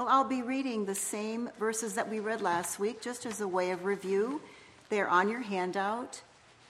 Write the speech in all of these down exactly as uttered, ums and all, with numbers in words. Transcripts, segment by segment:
Well, I'll be reading the same verses that we read last week, just as a way of review. They're on your handout.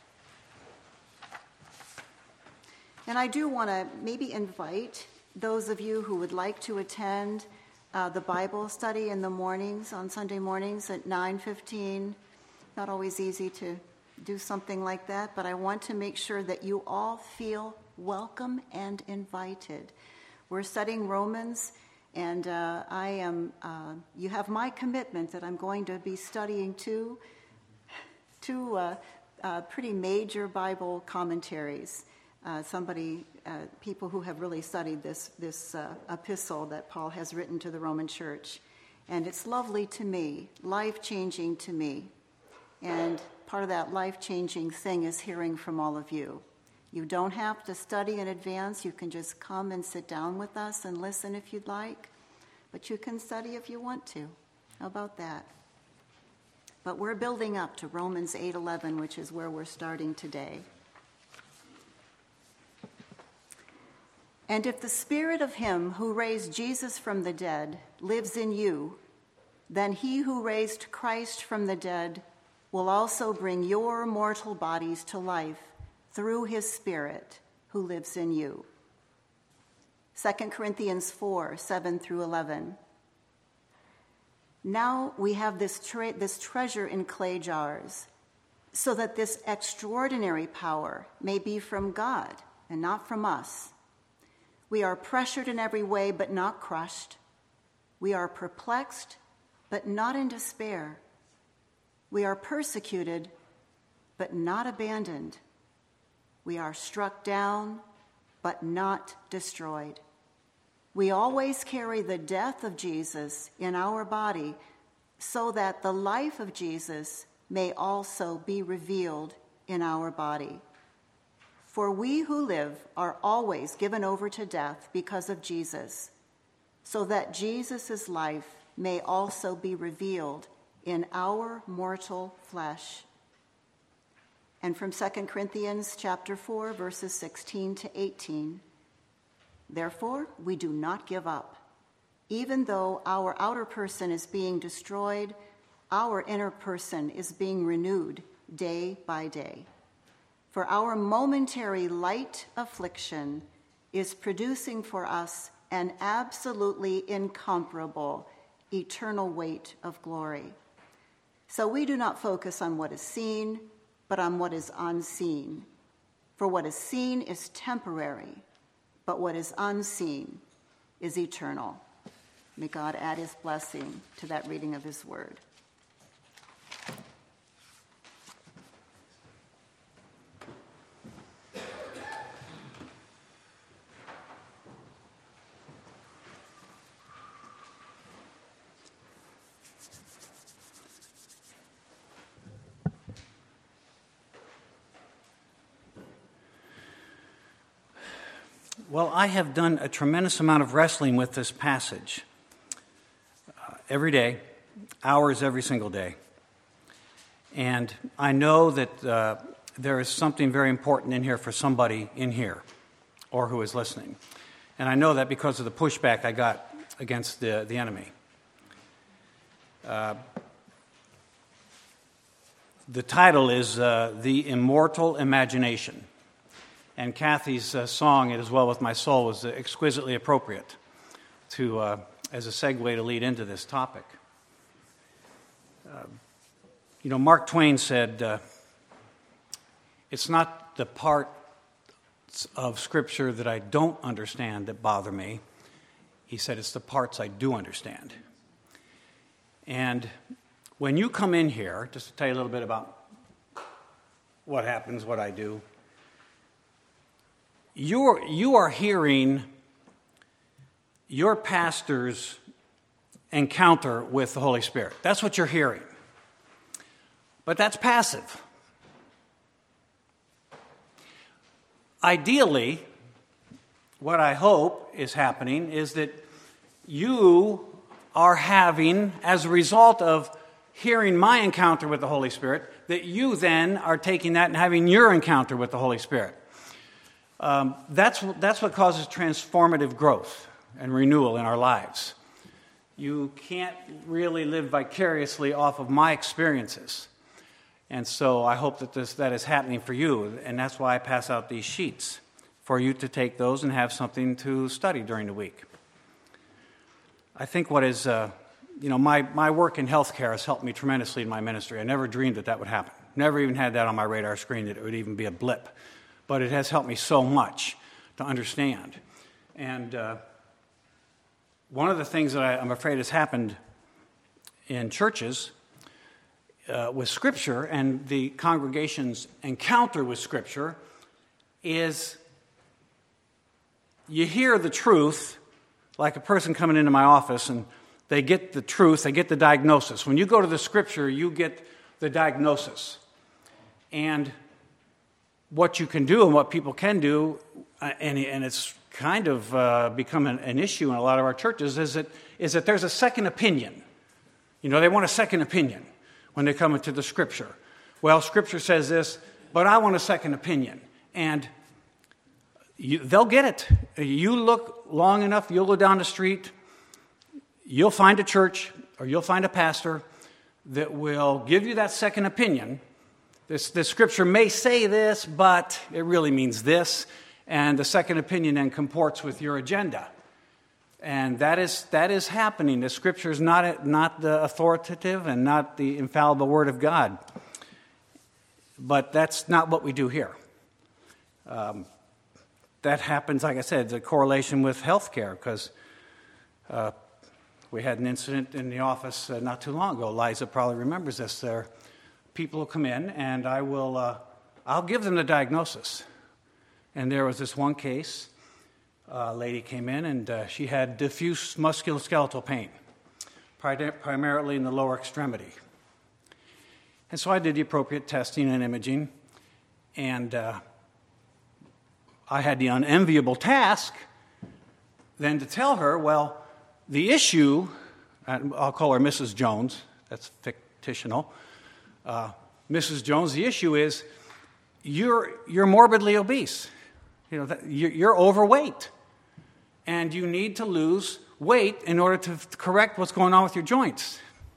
And I do want to maybe invite those of you who would like to attend uh, the Bible study in the mornings, on Sunday mornings at nine fifteen. Not always easy to do something like that, but I want to make sure that you all feel welcome and invited. We're studying Romans. And uh, I am, uh, you have my commitment that I'm going to be studying two, two uh, uh, pretty major Bible commentaries. Uh, somebody, uh, people who have really studied this, this uh, epistle that Paul has written to the Roman church. And it's lovely to me, life-changing to me. And part of that life-changing thing is hearing from all of you. You don't have to study in advance. You can just come and sit down with us and listen if you'd like. But you can study if you want to. How about that? But we're building up to Romans eight eleven, which is where we're starting today. And if the spirit of him who raised Jesus from the dead lives in you, then he who raised Christ from the dead will also bring your mortal bodies to life through his Spirit who lives in you. Second Corinthians four, seven through eleven. Now we have this, tre- this treasure in clay jars, so that this extraordinary power may be from God and not from us. We are pressured in every way, but not crushed. We are perplexed, but not in despair. We are persecuted, but not abandoned. We are struck down, but not destroyed. We always carry the death of Jesus in our body, so that the life of Jesus may also be revealed in our body. For we who live are always given over to death because of Jesus, so that Jesus' life may also be revealed in our mortal flesh. And from Second Corinthians chapter four, verses sixteen to eighteen. Therefore, we do not give up. Even though our outer person is being destroyed, our inner person is being renewed day by day. For our momentary light affliction is producing for us an absolutely incomparable, eternal weight of glory. So we do not focus on what is seen, but on what is unseen. For what is seen is temporary, but what is unseen is eternal. May God add his blessing to that reading of his word. Well, I have done a tremendous amount of wrestling with this passage uh, every day, hours every single day. And I know that uh, there is something very important in here for somebody in here or who is listening. And I know that because of the pushback I got against the, the enemy. Uh, the title is uh, The Immortal Imagination. And Kathy's uh, song, It Is Well With My Soul, was exquisitely appropriate to uh, as a segue to lead into this topic. Uh, you know, Mark Twain said, uh, it's not the parts of Scripture that I don't understand that bother me. He said, it's the parts I do understand. And when you come in here, just to tell you a little bit about what happens, what I do, You're, you are hearing your pastor's encounter with the Holy Spirit. That's what you're hearing. But that's passive. Ideally, what I hope is happening is that you are having, as a result of hearing my encounter with the Holy Spirit, that you then are taking that and having your encounter with the Holy Spirit. Um, that's, that's what causes transformative growth and renewal in our lives. you can't really live vicariously off of my experiences. And so I hope that this that is happening for you, and that's why I pass out these sheets, for you to take those and have something to study during the week. I think what is, uh, you know, my, my work in healthcare has helped me tremendously in my ministry. I never dreamed that that would happen. Never even had that on my radar screen, that it would even be a blip. But it has helped me so much to understand. And uh, one of the things that I, I'm afraid has happened in churches uh, with Scripture and the congregation's encounter with Scripture is you hear the truth, like a person coming into my office, and they get the truth, they get the diagnosis. When you go to the Scripture, you get the diagnosis. And what you can do and what people can do, and, and it's kind of uh, become an, an issue in a lot of our churches, is that, is that there's a second opinion. You know, they want a second opinion when they come into the Scripture. Well, Scripture says this, but I want a second opinion. And you, they'll get it. You look long enough, you'll go down the street, you'll find a church or you'll find a pastor that will give you that second opinion. This, this Scripture may say this, but it really means this. And the second opinion then comports with your agenda. And that is that is happening. The Scripture is not, not the authoritative and not the infallible Word of God. But that's not what we do here. Um, that happens, like I said, the correlation with healthcare, because uh, we had an incident in the office uh, not too long ago. Liza probably remembers this. There, people will come in, and I will, uh, I'll give them the diagnosis. And there was this one case. A lady came in, and uh, she had diffuse musculoskeletal pain, primarily in the lower extremity. And so I did the appropriate testing and imaging, and uh, I had the unenviable task then to tell her, well, the issue, I'll call her Missus Jones, that's fictional, uh, Missus Jones, the issue is you're you're morbidly obese. You know, that you're, you're overweight, and you need to lose weight in order to correct what's going on with your joints.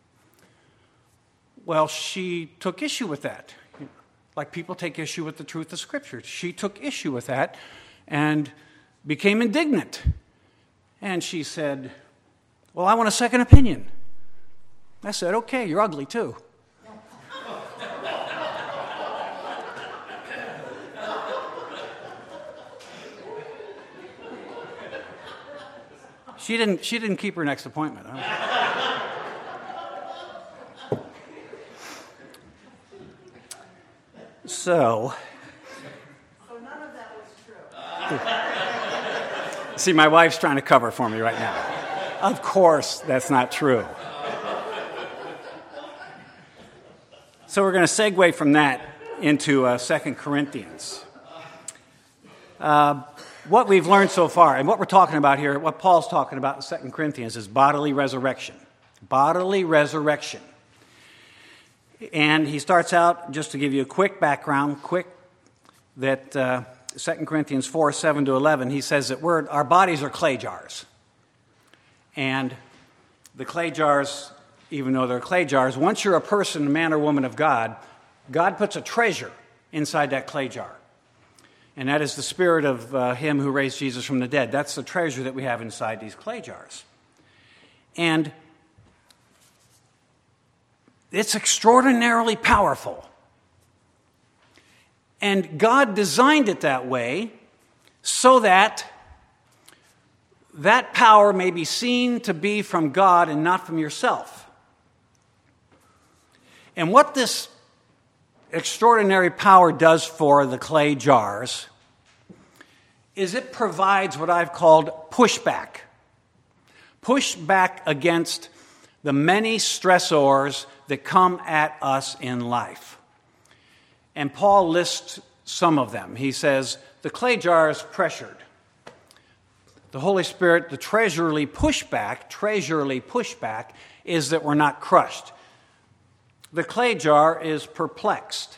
Well, she took issue with that. Like people take issue with the truth of Scripture. She took issue with that and became indignant. And she said, well, I want a second opinion. I said, okay, you're ugly too. She didn't, she didn't keep her next appointment. Huh? So, So none of that was true. See, my wife's trying to cover for me right now. Of course, that's not true. So we're going to segue from that into uh, Second Corinthians. Uh, what we've learned so far, and what we're talking about here, what Paul's talking about in Second Corinthians is bodily resurrection. Bodily resurrection. And he starts out, just to give you a quick background, quick, that uh, Second Corinthians four, seven to eleven, he says that we're, our bodies are clay jars. And the clay jars, even though they're clay jars, once you're a person, a man or woman of God, God puts a treasure inside that clay jar. And that is the spirit of uh, him who raised Jesus from the dead. That's the treasure that we have inside these clay jars. And it's extraordinarily powerful. And God designed it that way so that that power may be seen to be from God and not from yourself. And what this extraordinary power does for the clay jars is it provides what I've called pushback. Pushback against the many stressors that come at us in life. And Paul lists some of them. He says, the clay jar is pressured. The Holy Spirit, the treasurely pushback, treasurely pushback is that we're not crushed. The clay jar is perplexed.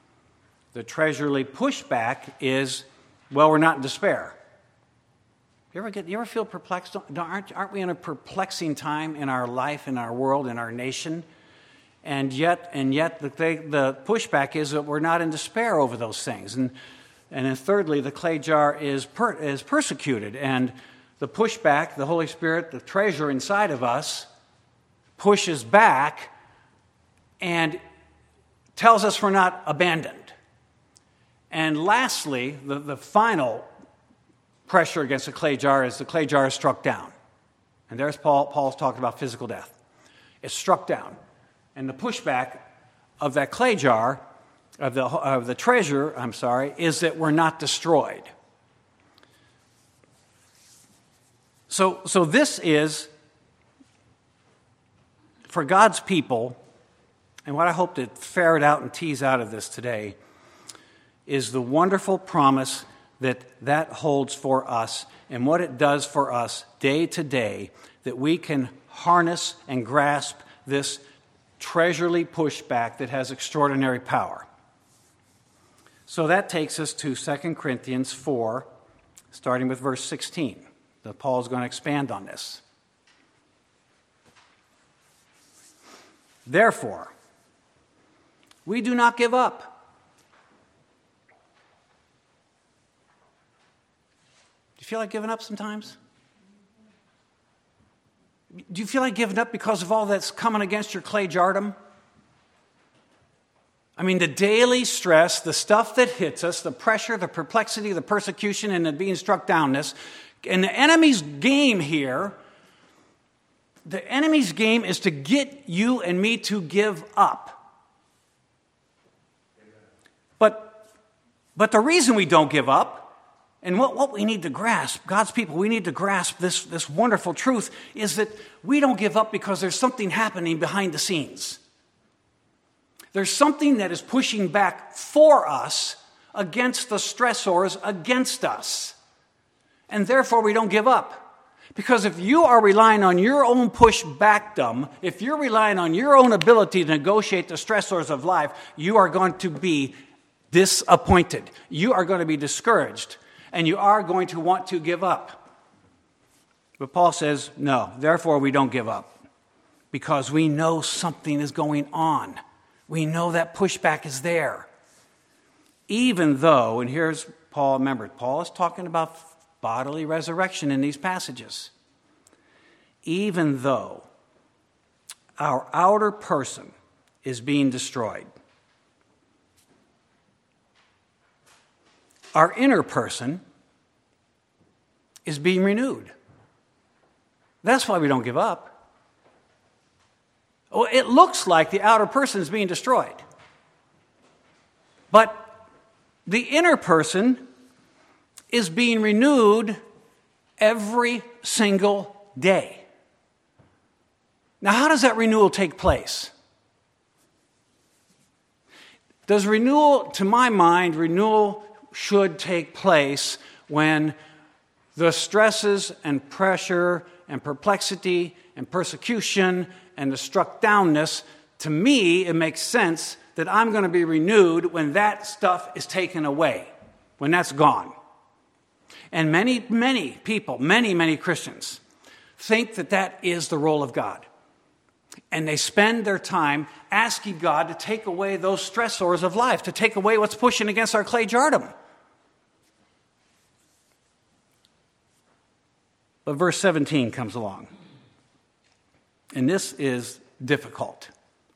The treasurely pushback is, well, we're not in despair. You ever get? You ever feel perplexed? Don't, aren't, aren't we in a perplexing time in our life, in our world, in our nation? And yet, and yet, the, the pushback is that we're not in despair over those things. And and then thirdly, the clay jar is per, is persecuted, and the pushback, the Holy Spirit, the treasure inside of us, pushes back and tells us we're not abandoned. And lastly, the, the final pressure against the clay jar is the clay jar is struck down. And there's Paul. Paul's talking about physical death. It's struck down. And the pushback of that clay jar, of the, of the treasure, I'm sorry, is that we're not destroyed. So, so this is, for God's people, and what I hope to ferret out and tease out of this today, is the wonderful promise that that holds for us and what it does for us day to day, that we can harness and grasp this treasurely pushback that has extraordinary power. So that takes us to Second Corinthians four, starting with verse sixteen. That Paul is going to expand on this. Therefore, we do not give up. Do you feel like giving up sometimes? Do you feel like giving up because of all that's coming against your clay jardom? I mean, the daily stress, the stuff that hits us, the pressure, the perplexity, the persecution, and the being struck downness. And the enemy's game here, the enemy's game is to get you and me to give up. But, but the reason we don't give up, and what, what we need to grasp, God's people, we need to grasp this, this wonderful truth, is that we don't give up because there's something happening behind the scenes. There's something that is pushing back for us against the stressors against us. And therefore we don't give up. Because if you are relying on your own push-backdom, if you're relying on your own ability to negotiate the stressors of life, you are going to be disappointed. You are going to be discouraged. And you are going to want to give up. But Paul says, no, therefore we don't give up. Because we know something is going on. We know that pushback is there. Even though, and here's Paul, remember, Paul is talking about bodily resurrection in these passages. Even though our outer person is being destroyed, our inner person is being renewed. That's why we don't give up. Well, it looks like the outer person is being destroyed. But the inner person is being renewed every single day. Now, how does that renewal take place? Does renewal, to my mind, renewal should take place when the stresses and pressure and perplexity and persecution and the struck downness, to me, it makes sense that I'm going to be renewed when that stuff is taken away, when that's gone. And many, many people, many, many Christians think that that is the role of God. And they spend their time asking God to take away those stressors of life, to take away what's pushing against our clay jardum. But verse seventeen comes along. And this is difficult.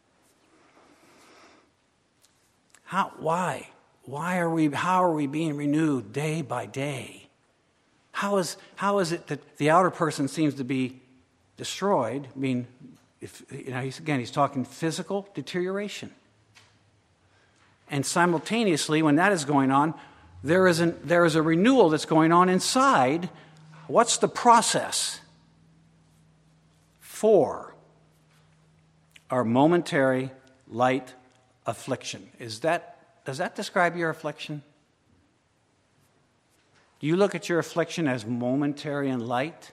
How, why? Why are we, how are we being renewed day by day? How is, how is it that the outer person seems to be destroyed? I mean, if, you know, he's, again, he's talking physical deterioration. And simultaneously, when that is going on, there is, an, there is a renewal that's going on inside. What's the process? For our momentary light affliction. Is that, does that describe your affliction? Do you look at your affliction as momentary and light?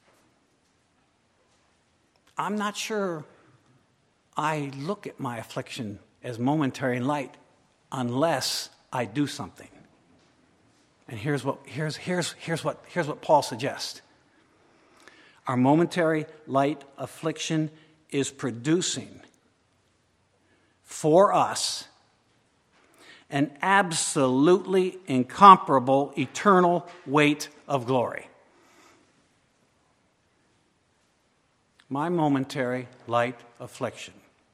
I'm not sure I look at my affliction as momentary and light unless I do something. And here's what, here's, here's, here's what, here's what Paul suggests. Our momentary light affliction is producing for us an absolutely incomparable eternal weight of glory. My momentary light affliction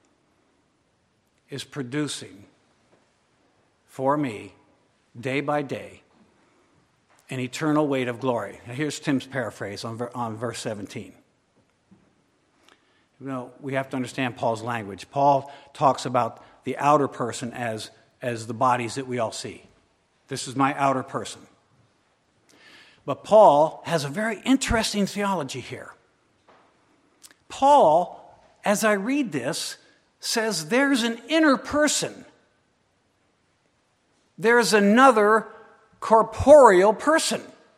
is producing for me, day by day, an eternal weight of glory. Now here's Tim's paraphrase on, on verse seventeen. You know, we have to understand Paul's language. Paul talks about the outer person as, as the bodies that we all see. This is my outer person. But Paul has a very interesting theology here. Paul, as I read this, says there's an inner person. There's another corporeal person.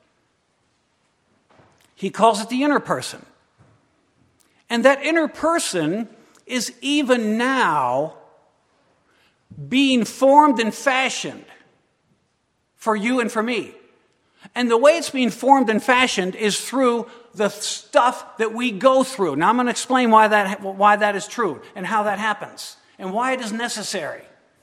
He calls it the inner person. And that inner person is even now being formed and fashioned for you and for me. And the way it's being formed and fashioned is through the stuff that we go through. Now I'm going to explain why that, why that is true and how that happens and why it is necessary.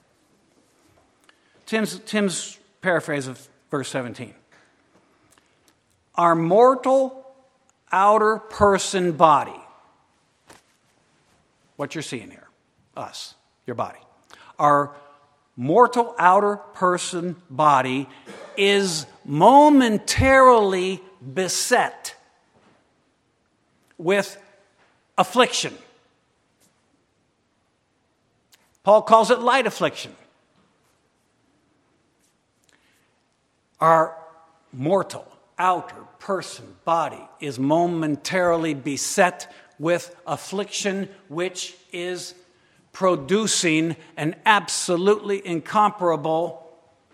Tim's, Tim's paraphrase of verse seventeen. Our mortal outer person body, what you're seeing here, us, your body. Our mortal outer person body is momentarily beset with affliction. Paul calls it light affliction. Our mortal outer person body is momentarily beset with affliction, which is producing an absolutely incomparable,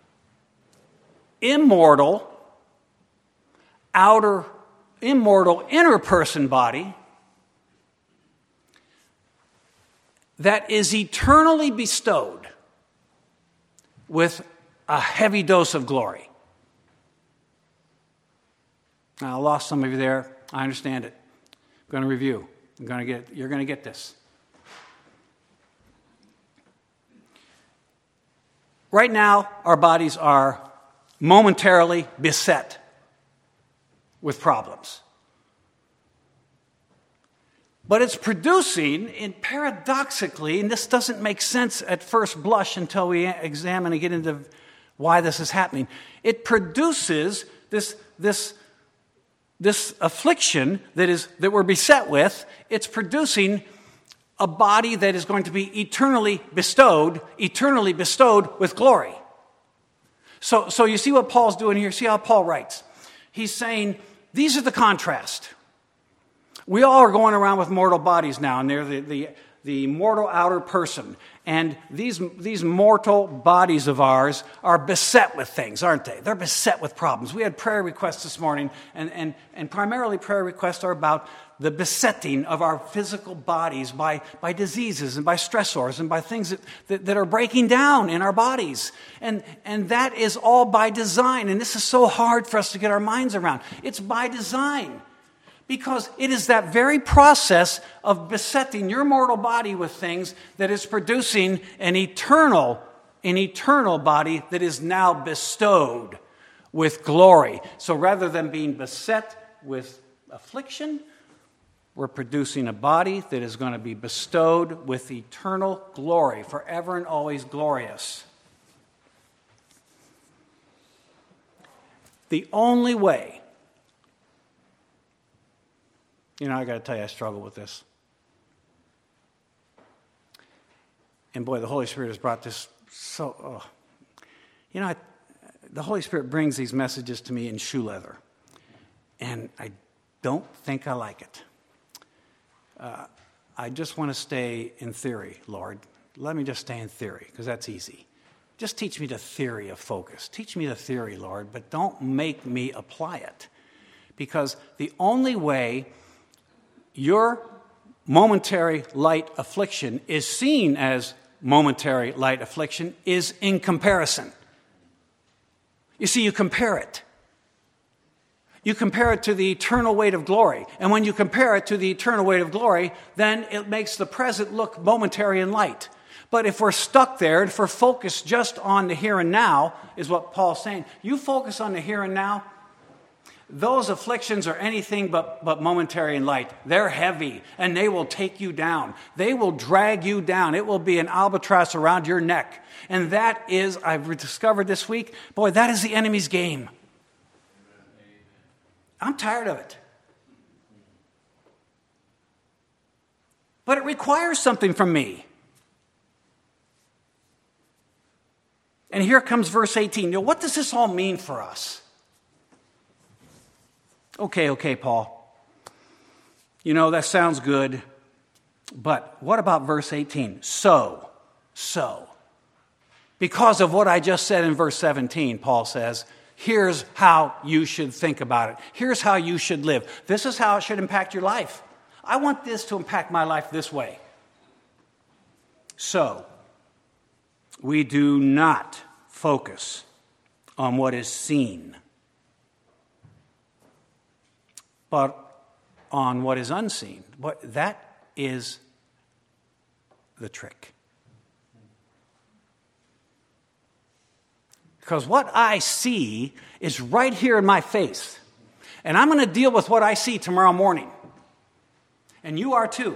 immortal, outer, immortal inner person body that is eternally bestowed with a heavy dose of glory. Now, I lost some of you there. I understand it. I'm going to review. I'm going to get. You're going to get this. Right now, our bodies are momentarily beset with problems. But it's producing, and paradoxically, and this doesn't make sense at first blush until we examine and get into why this is happening. It produces this, this, this affliction that is that we're beset with. It's producing a body that is going to be eternally bestowed, eternally bestowed with glory. So, so you see what Paul's doing here? See how Paul writes? He's saying, these are the contrast. We all are going around with mortal bodies now, and they're the, the, the mortal outer person. And these, these mortal bodies of ours are beset with things, aren't they? They're beset with problems. We had prayer requests this morning, and, and, and primarily prayer requests are about the besetting of our physical bodies by, by diseases and by stressors and by things that, that, that are breaking down in our bodies. And, and that is all by design. And this is so hard for us to get our minds around. It's by design. Because it is that very process of besetting your mortal body with things that is producing an eternal, an eternal body that is now bestowed with glory. So rather than being beset with affliction, we're producing a body that is going to be bestowed with eternal glory, forever and always glorious. The only way, you know, I got to tell you, I struggle with this. And boy, the Holy Spirit has brought this so, oh. You know, I, the Holy Spirit brings these messages to me in shoe leather. And I don't think I like it. Uh, I just want to stay in theory, Lord. Let me just stay in theory, because that's easy. Just teach me the theory of focus. Teach me the theory, Lord, but don't make me apply it. Because the only way your momentary light affliction is seen as momentary light affliction is in comparison. You see, you compare it. You compare it to the eternal weight of glory. And when you compare it to the eternal weight of glory, then it makes the present look momentary and light. But if we're stuck there, if we're focused just on the here and now, is what Paul's saying. You focus on the here and now, those afflictions are anything but, but momentary and light. They're heavy, and they will take you down. They will drag you down. It will be an albatross around your neck. And that is, I've discovered this week, boy, that is the enemy's game. I'm tired of it. But it requires something from me. And here comes verse eighteen. Now, what does this all mean for us? Okay, okay, Paul. You know, that sounds good. But what about verse eighteen? So, so. Because of what I just said in verse seventeen, Paul says, here's how you should think about it. Here's how you should live. This is how it should impact your life. I want this to impact my life this way. So, we do not focus on what is seen, but on what is unseen. But that is the trick. Because what I see is right here in my face. And I'm going to deal with what I see tomorrow morning. And you are too.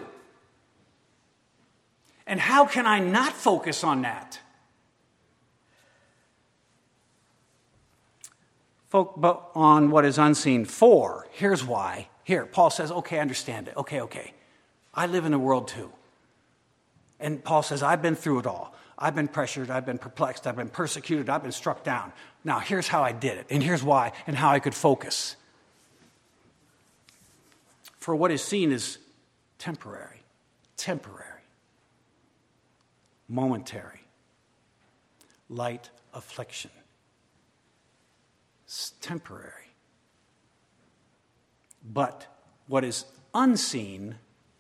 And how can I not focus on that? Focus but on what is unseen. For, here's why. Here, Paul says, okay, I understand it. Okay, okay. I live in the world too. And Paul says, I've been through it all. I've been pressured, I've been perplexed, I've been persecuted, I've been struck down. Now, here's how I did it, and here's why, and how I could focus. For what is seen is temporary, temporary, momentary, light affliction. It's temporary. But what is unseen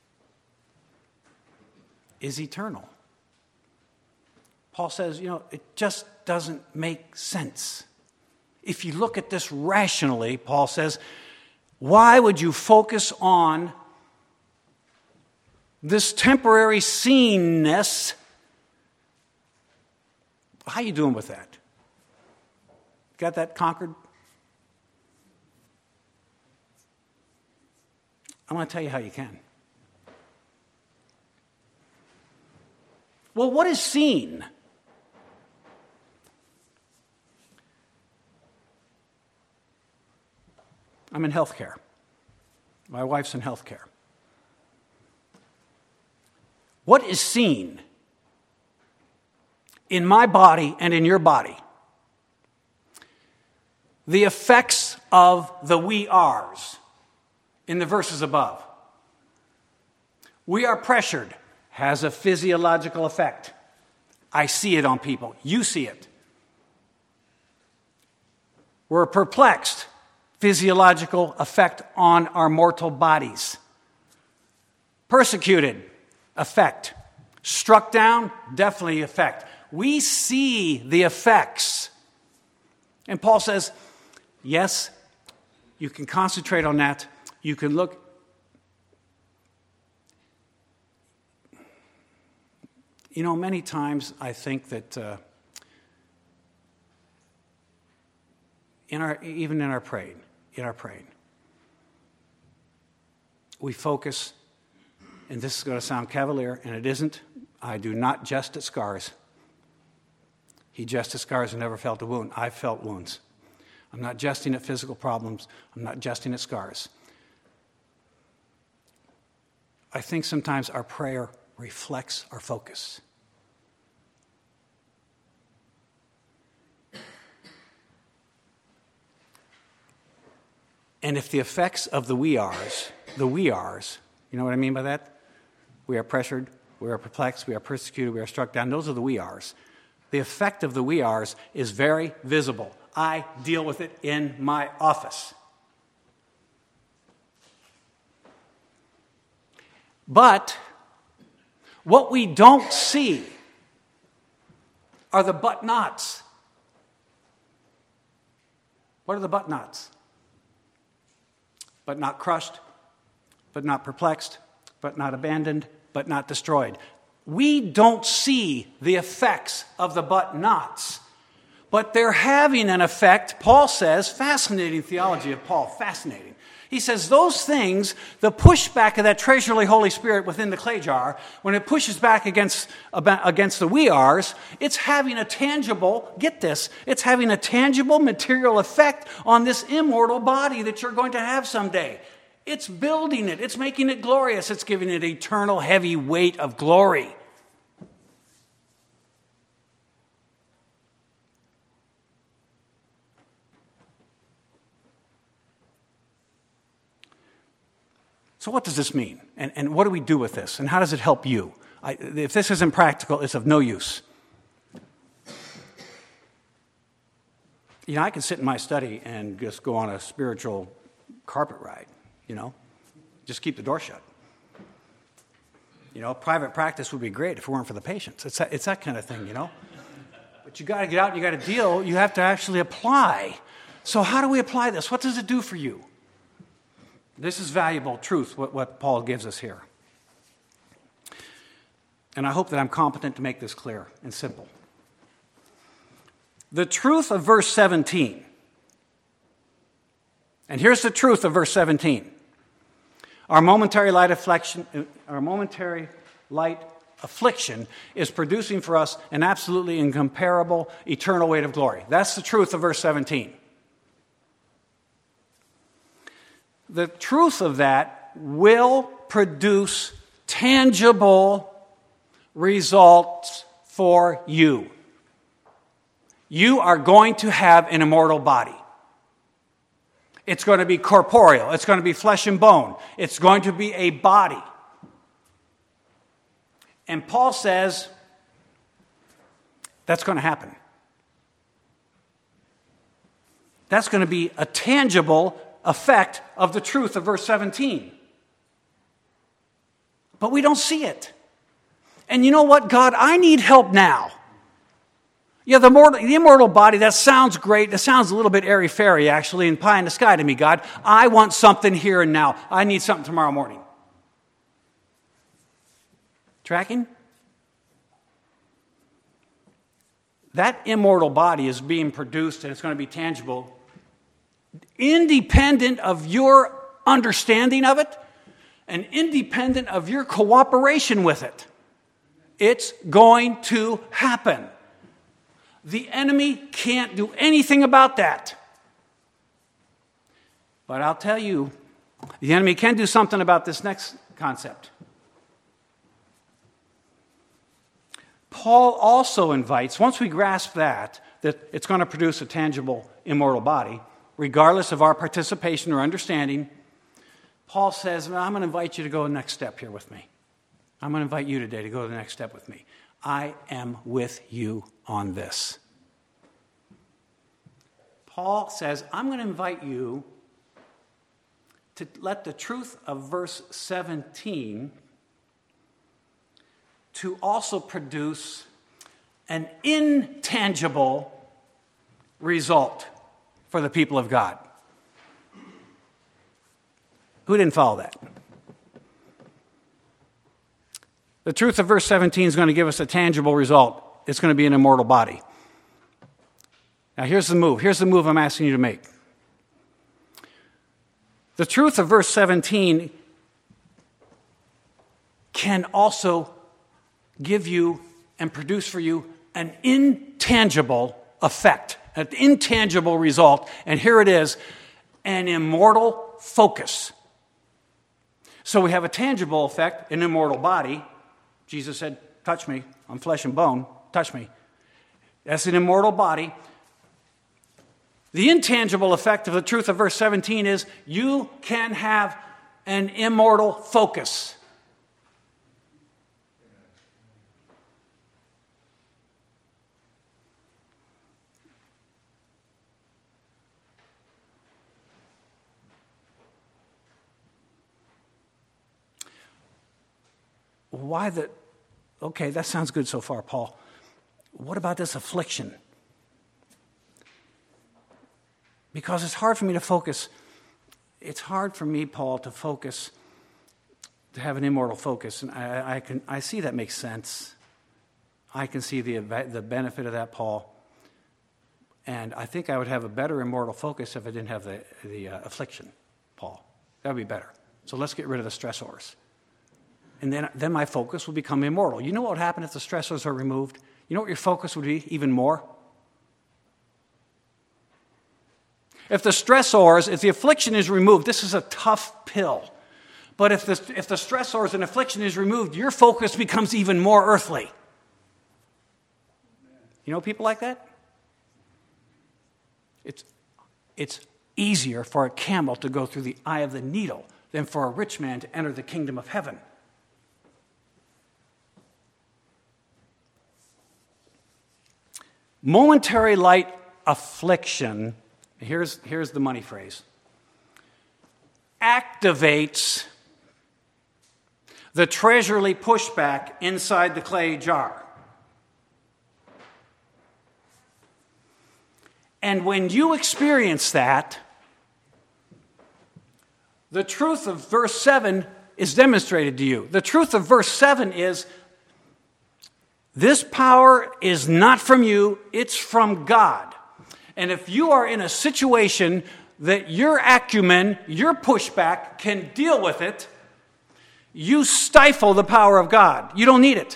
is eternal. Paul says, you know, it just doesn't make sense. If you look at this rationally, Paul says, why would you focus on this temporary seenness? How are you doing with that? Got that conquered? I'm going to tell you how you can. Well, what is seen? I'm in healthcare. My wife's in healthcare. What is seen in my body and in your body? The effects of the we ares in the verses above. We are pressured, has a physiological effect. I see it on people. You see it. We're perplexed. Physiological effect on our mortal bodies. Persecuted, effect. Struck down, definitely effect. We see the effects. And Paul says, yes, you can concentrate on that. You can look. You know, many times I think that uh, in our even in our praying, in our praying, we focus, and this is going to sound cavalier, and it isn't. I do not jest at scars. He jested at scars and never felt a wound. I felt wounds. I'm not jesting at physical problems. I'm not jesting at scars. I think sometimes our prayer reflects our focus. And if the effects of the we ares, the we ares, you know what I mean by that? We are pressured, we are perplexed, we are persecuted, we are struck down. Those are the we ares. The effect of the we ares is very visible. I deal with it in my office. But what we don't see are the but nots. What are the but nots? But not crushed, but not perplexed, but not abandoned, but not destroyed. We don't see the effects of the but nots, but they're having an effect. Paul says, fascinating theology of Paul, fascinating. He says those things, the pushback of that treasurely Holy Spirit within the clay jar, when it pushes back against, against the we ares, it's having a tangible, get this, it's having a tangible material effect on this immortal body that you're going to have someday. It's building it. It's making it glorious. It's giving it eternal heavy weight of glory. So what does this mean? And, and what do we do with this? And how does it help you? I, if this isn't practical, it's of no use. You know, I can sit in my study and just go on a spiritual carpet ride, you know. Just keep the door shut. You know, private practice would be great if it weren't for the patients. It's that, it's that kind of thing, you know. But you got to get out and you got to deal. You have to actually apply. So how do we apply this? What does it do for you? This is valuable truth, what, what Paul gives us here. And I hope that I'm competent to make this clear and simple. The truth of verse seventeen. And here's the truth of verse seventeen. Our momentary light affliction, our momentary light affliction is producing for us an absolutely incomparable eternal weight of glory. That's the truth of verse seventeen. The truth of that will produce tangible results for you. You are going to have an immortal body. It's going to be corporeal. It's going to be flesh and bone. It's going to be a body. And Paul says that's going to happen. That's going to be a tangible effect of the truth of verse seventeen. But we don't see it. And you know what, God, I need help now. Yeah, the, mortal, the immortal body, that sounds great. That sounds a little bit airy-fairy, actually, and pie in the sky to me, God. I want something here and now. I need something tomorrow morning. Tracking? That immortal body is being produced and it's going to be tangible independent of your understanding of it and independent of your cooperation with it. It's going to happen. The enemy can't do anything about that. But I'll tell you, the enemy can do something about this next concept. Paul also invites, once we grasp that, that it's going to produce a tangible, immortal body, regardless of our participation or understanding, Paul says, well, I'm going to invite you to go the next step here with me. I'm going to invite you today to go to the next step with me. I am with you on this. Paul says, I'm going to invite you to let the truth of verse seventeen to also produce an intangible result for the people of God. Who didn't follow that? The truth of verse seventeen is going to give us a tangible result. It's going to be an immortal body. Now here's the move. Here's the move I'm asking you to make. The truth of verse seventeen can also give you and produce for you an intangible effect, an intangible result. And here it is, an immortal focus. So we have a tangible effect, an immortal body. Jesus said, touch me, I'm flesh and bone, touch me. That's an immortal body. The intangible effect of the truth of verse seventeen is you can have an immortal focus. Why the... Okay, that sounds good so far, Paul. What about this affliction? Because it's hard for me to focus. It's hard for me, Paul, to focus, to have an immortal focus. And I, I can I see that makes sense. I can see the, the benefit of that, Paul. And I think I would have a better immortal focus if I didn't have the, the uh, affliction, Paul. That would be better. So let's get rid of the stressors. And then, then my focus will become immortal. You know what would happen if the stressors are removed? You know what your focus would be even more? If the stressors, if the affliction is removed, this is a tough pill. But if the, if the stressors and affliction is removed, your focus becomes even more earthly. You know people like that? It's, it's easier for a camel to go through the eye of the needle than for a rich man to enter the kingdom of heaven. Momentary light affliction, here's, here's the money phrase, activates the treasurely pushback inside the clay jar. And when you experience that, the truth of verse seven is demonstrated to you. The truth of verse seven is, this power is not from you, it's from God. And if you are in a situation that your acumen, your pushback can deal with it, you stifle the power of God. You don't need it.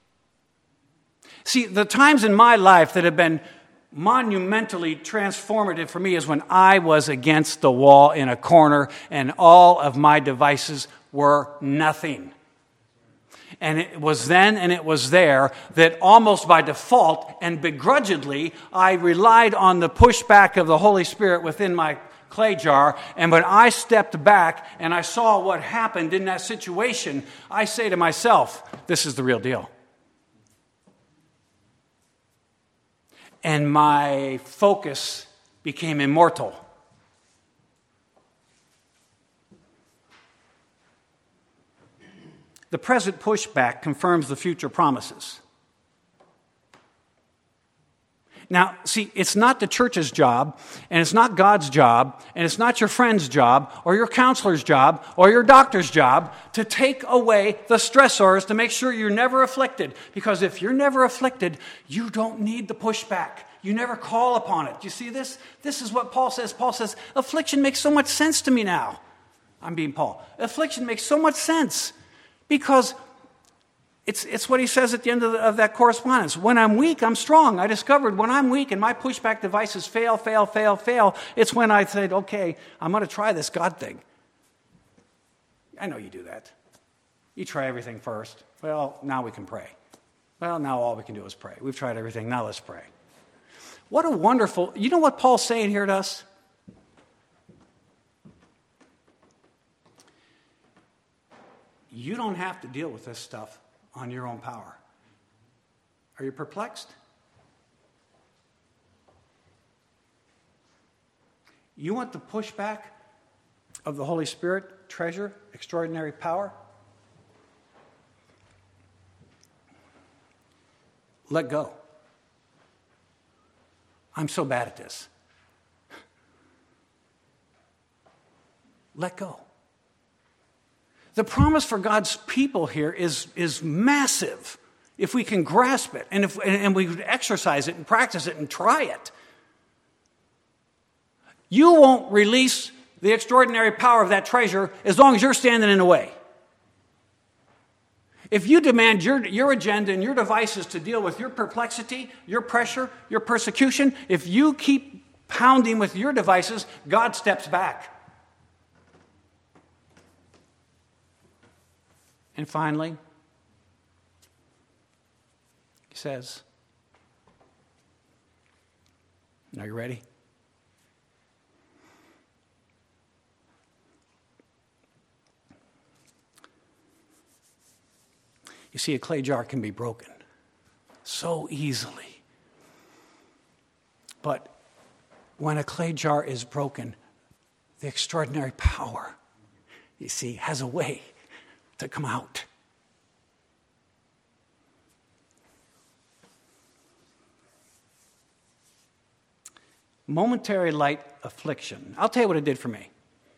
See, the times in my life that have been monumentally transformative for me is when I was against the wall in a corner and all of my devices were nothing. And it was then and it was there that almost by default and begrudgingly, I relied on the pushback of the Holy Spirit within my clay jar. And when I stepped back and I saw what happened in that situation, I say to myself, this is the real deal. And my focus became immortal. The present pushback confirms the future promises. Now, see, it's not the church's job, and it's not God's job, and it's not your friend's job, or your counselor's job, or your doctor's job to take away the stressors to make sure you're never afflicted. Because if you're never afflicted, you don't need the pushback. You never call upon it. You see this? This is what Paul says. Paul says, affliction makes so much sense to me now. I'm being Paul. Affliction makes so much sense because It's, it's what he says at the end of, the, of that correspondence. When I'm weak, I'm strong. I discovered when I'm weak and my pushback devices fail, fail, fail, fail, it's when I said, okay, I'm going to try this God thing. I know you do that. You try everything first. Well, now we can pray. Well, now all we can do is pray. We've tried everything. Now let's pray. What a wonderful, you know what Paul's saying here to us? You don't have to deal with this stuff on your own power. Are you perplexed? You want the pushback of the Holy Spirit, treasure, extraordinary power? Let go. I'm so bad at this. Let go. The promise for God's people here is, is massive if we can grasp it and if and we exercise it and practice it and try it. You won't release the extraordinary power of that treasure as long as you're standing in the way. If you demand your, your agenda and your devices to deal with your perplexity, your pressure, your persecution, if you keep pounding with your devices, God steps back. And finally, he says, are you ready? You see, a clay jar can be broken so easily. But when a clay jar is broken, the extraordinary power, you see, has a way to come out. momentary light affliction. I'll tell you what it did for me.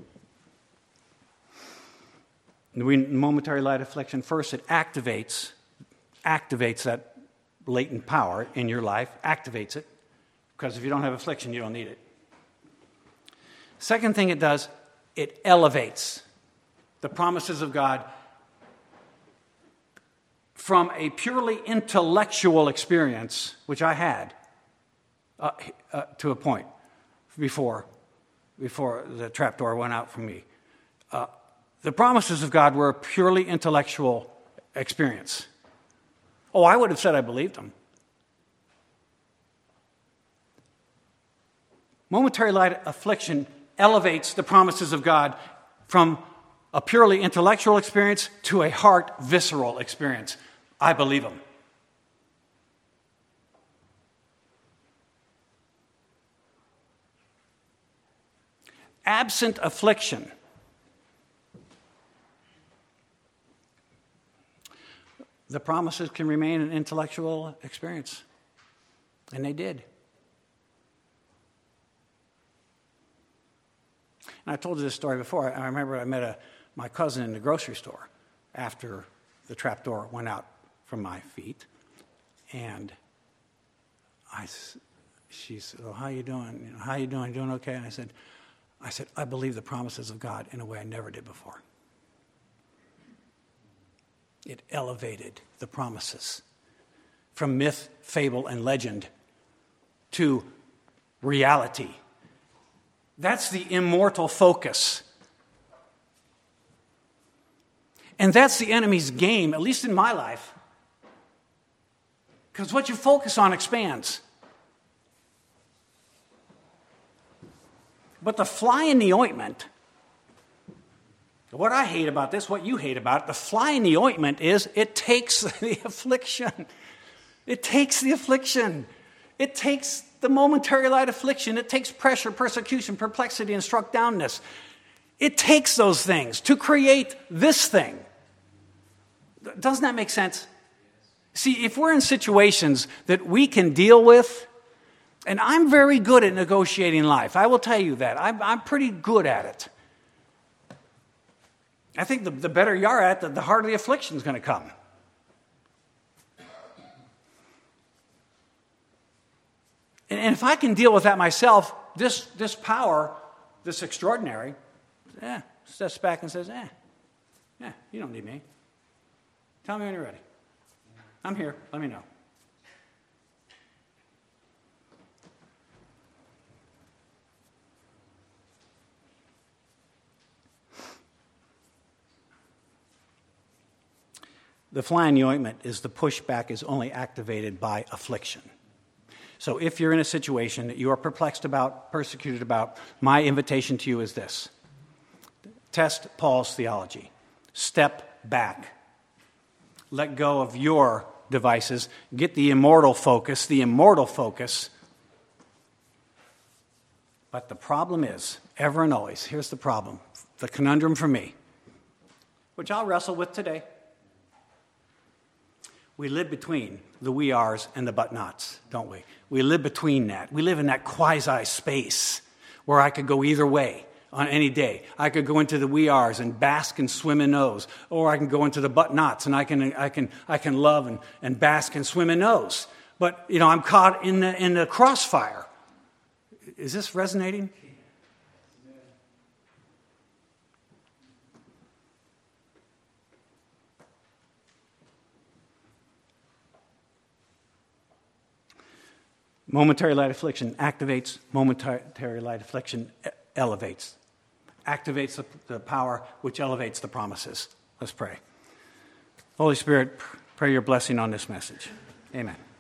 Momentary light affliction, first it activates, activates that latent power in your life, activates it, because if you don't have affliction, you don't need it. Second thing it does, it elevates the promises of God from a purely intellectual experience, which I had uh, uh, to a point before, before the trapdoor went out for me. Uh, the promises of God were a purely intellectual experience. Oh, I would have said I believed them. Momentary light affliction elevates the promises of God from a purely intellectual experience to a heart visceral experience. I believe them. Absent affliction, the promises can remain an intellectual experience. And they did. And I told you this story before. I remember I met a, my cousin in the grocery store after the trapdoor went out from my feet. And I, she said, "Well, how you doing? You know, how you doing? You doing okay?" And I said, I said, "I believe the promises of God in a way I never did before." It elevated the promises from myth, fable, and legend to reality. That's the immortal focus. And that's the enemy's game, at least in my life. Because what you focus on expands. But the fly in the ointment, what I hate about this, what you hate about it, the fly in the ointment is it takes the affliction. It takes the affliction. It takes the momentary light affliction. It takes pressure, persecution, perplexity, and struck downness. It takes those things to create this thing. Doesn't that make sense? See, if we're in situations that we can deal with, and I'm very good at negotiating life, I will tell you that. I'm, I'm pretty good at it. I think the, the better you are at it, the, the harder the affliction is going to come. And, and if I can deal with that myself, this, this power, this extraordinary, eh, steps back and says, eh, yeah, you don't need me. Tell me when you're ready. I'm here. Let me know. The fly in the ointment is the pushback is only activated by affliction. So if you're in a situation that you are perplexed about, persecuted about, my invitation to you is this. Test Paul's theology. Step back. Let go of your devices. Get the immortal focus, the immortal focus. But the problem is, ever and always, here's the problem, the conundrum for me, which I'll wrestle with today. We live between the we ares and the but nots, don't we? We live between that. We live in that quasi-space where I could go either way on any day. I could go into the we ares and bask and swim in those, or I can go into the but nots and I can I can I can love and, and bask and swim in those. But you know, I'm caught in the in the crossfire. Is this resonating? Momentary light affliction activates, momentary light affliction elevates. Activates the, the power which elevates the promises. Let's pray. Holy Spirit, pray your blessing on this message. Amen.